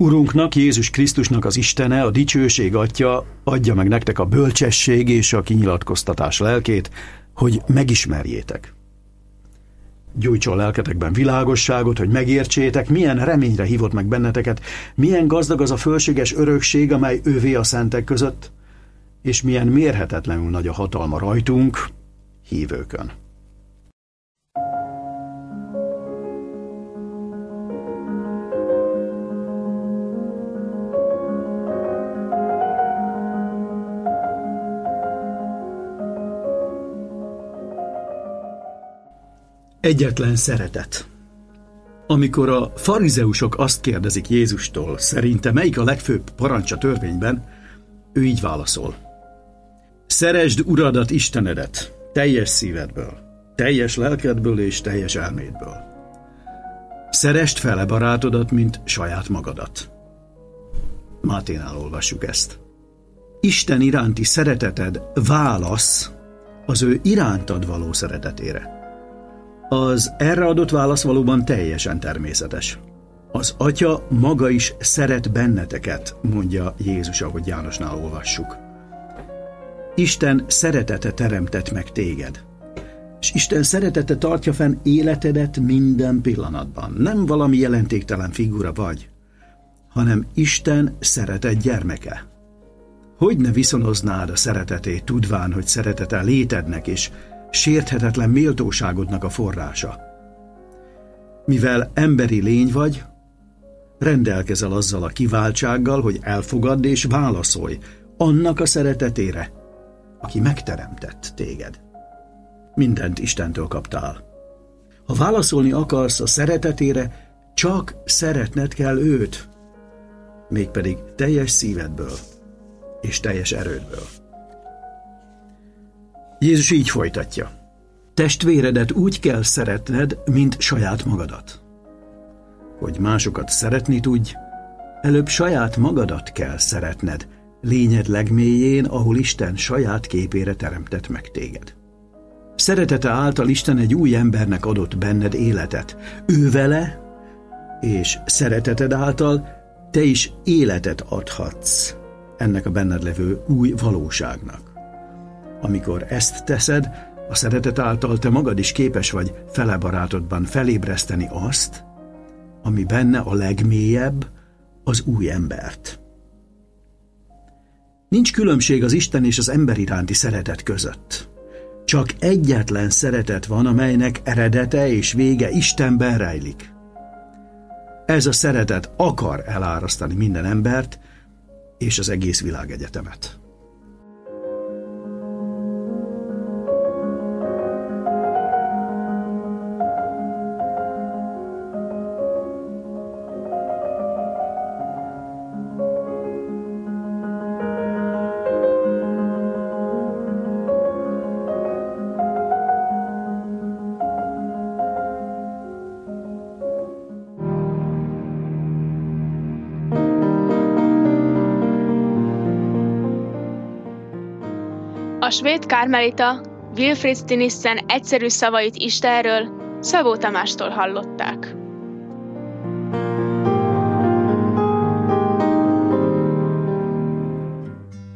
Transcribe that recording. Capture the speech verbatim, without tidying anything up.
Urunknak, Jézus Krisztusnak az Istene, a dicsőség Atya adja meg nektek a bölcsesség és a kinyilatkoztatás lelkét, hogy megismerjétek. Gyújtson lelketekben világosságot, hogy megértsétek, milyen reményre hívott meg benneteket, milyen gazdag az a fölséges örökség, amely ővé a szentek között, és milyen mérhetetlenül nagy a hatalma rajtunk, hívőkön. Egyetlen szeretet. Amikor a farizeusok azt kérdezik Jézustól, szerinte melyik a legfőbb parancs a törvényben, ő így válaszol. Szeresd Uradat, Istenedet, teljes szívedből, teljes lelkedből és teljes elmédből. Szeresd fele barátodat, mint saját magadat. Máténál olvassuk ezt. Isten iránti szereteted válasz az ő irántad való szeretetére. Az erre adott válasz valóban teljesen természetes. Az Atya maga is szeret benneteket, mondja Jézus, ahogy Jánosnál olvassuk. Isten szeretete teremtett meg téged. És Isten szeretete tartja fenn életedet minden pillanatban. Nem valami jelentéktelen figura vagy, hanem Isten szeretett gyermeke. Hogy ne viszonoznád a szeretetét, tudván, hogy szeretete létednek és sérthetetlen méltóságodnak a forrása. Mivel emberi lény vagy, rendelkezel azzal a kiváltsággal, hogy elfogadd és válaszolj annak a szeretetére, aki megteremtett téged. Mindent Istentől kaptál. Ha válaszolni akarsz a szeretetére, csak szeretned kell őt, mégpedig teljes szívedből és teljes erődből. Jézus így folytatja. Testvéredet úgy kell szeretned, mint saját magadat. Hogy másokat szeretni tudj, előbb saját magadat kell szeretned, lényed legmélyén, ahol Isten saját képére teremtett meg téged. Szeretete által Isten egy új embernek adott benned életet. Ő vele, és szereteted által te is életet adhatsz ennek a benned levő új valóságnak. Amikor ezt teszed, a szeretet által te magad is képes vagy fele barátodban felébreszteni azt, ami benne a legmélyebb, az új embert. Nincs különbség az Isten és az ember iránti szeretet között. Csak egyetlen szeretet van, amelynek eredete és vége Istenben rejlik. Ez a szeretet akar elárasztani minden embert és az egész világegyetemet. A svéd kármelita Wilfrid Stinissen egyszerű szavait Istenről Szabó Tamástól hallották.